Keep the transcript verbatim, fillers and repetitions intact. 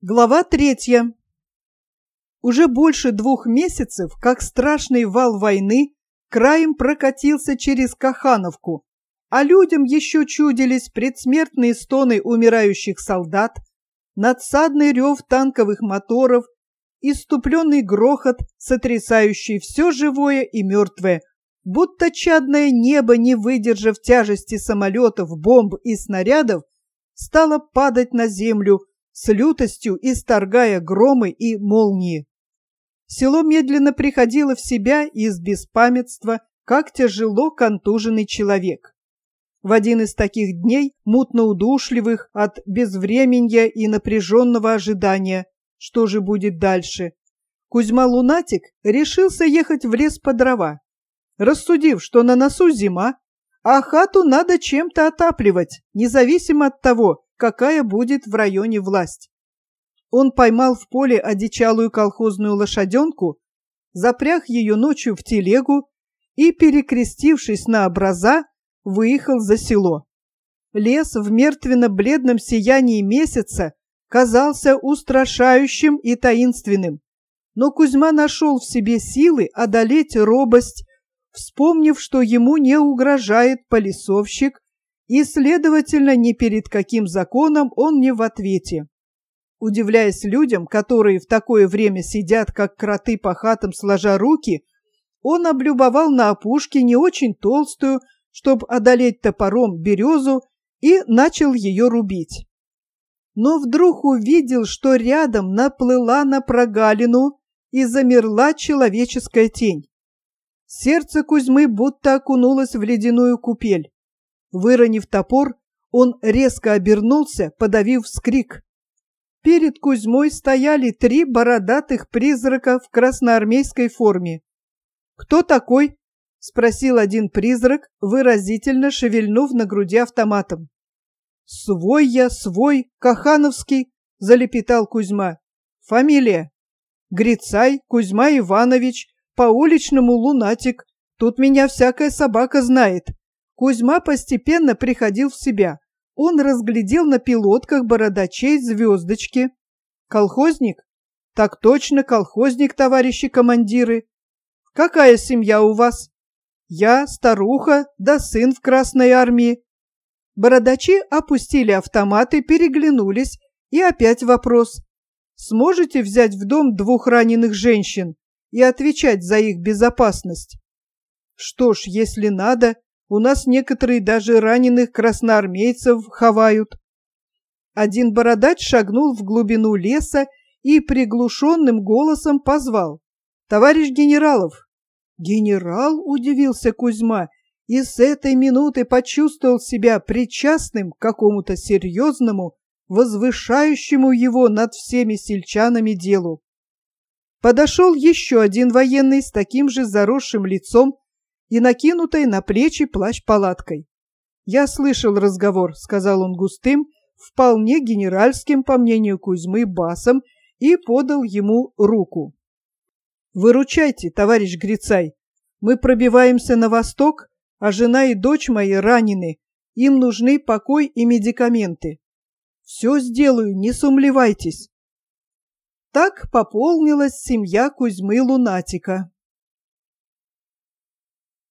Глава третья. Уже больше двух месяцев, как страшный вал войны краем прокатился через Кахановку, а людям еще чудились предсмертные стоны умирающих солдат, надсадный рев танковых моторов, исступленный грохот, сотрясающий все живое и мертвое, будто чадное небо, не выдержав тяжести самолетов, бомб и снарядов, стало падать на землю, с лютостью исторгая громы и молнии. Село медленно приходило в себя из беспамятства, как тяжело контуженный человек. В один из таких дней, мутно-удушливых от безвременья и напряженного ожидания, что же будет дальше, Кузьма-лунатик решился ехать в лес по дрова, рассудив, что на носу зима, а хату надо чем-то отапливать, независимо от того, какая будет в районе власть. Он поймал в поле одичалую колхозную лошаденку, запряг ее ночью в телегу и, перекрестившись на образа, выехал за село. Лес в мертвенно-бледном сиянии месяца казался устрашающим и таинственным, но Кузьма нашел в себе силы одолеть робость, вспомнив, что ему не угрожает полисовщик, и, следовательно, ни перед каким законом он не в ответе. Удивляясь людям, которые в такое время сидят, как кроты по хатам сложа руки, он облюбовал на опушке не очень толстую, чтобы одолеть топором, березу, и начал ее рубить. Но вдруг увидел, что рядом наплыла на прогалину и замерла человеческая тень. Сердце Кузьмы будто окунулось в ледяную купель. Выронив топор, он резко обернулся, подавив вскрик. Перед Кузьмой стояли три бородатых призрака в красноармейской форме. «Кто такой?» — спросил один призрак, выразительно шевельнув на груди автоматом. «Свой я, свой, Кахановский», — залепетал Кузьма. «Фамилия?» «Грицай Кузьма Иванович, по-уличному лунатик. Тут меня всякая собака знает». Кузьма постепенно приходил в себя. Он разглядел на пилотках бородачей звездочки. «Колхозник?» «Так точно, колхозник, товарищи командиры». «Какая семья у вас?» «Я, старуха, да сын в Красной армии». Бородачи опустили автоматы, переглянулись, и опять вопрос. «Сможете взять в дом двух раненых женщин и отвечать за их безопасность?» «Что ж, если надо, у нас некоторые даже раненых красноармейцев ховают». Один бородач шагнул в глубину леса и приглушенным голосом позвал: «Товарищ Генералов!» «Генерал?» — удивился Кузьма и с этой минуты почувствовал себя причастным к какому-то серьезному, возвышающему его над всеми сельчанами делу. Подошел еще один военный с таким же заросшим лицом и накинутой на плечи плащ-палаткой. «Я слышал разговор», — сказал он густым, вполне генеральским, по мнению Кузьмы, басом, и подал ему руку. «Выручайте, товарищ Грицай, мы пробиваемся на восток, а жена и дочь мои ранены, им нужны покой и медикаменты. Все сделаю, не сумлевайтесь». Так пополнилась семья Кузьмы-лунатика.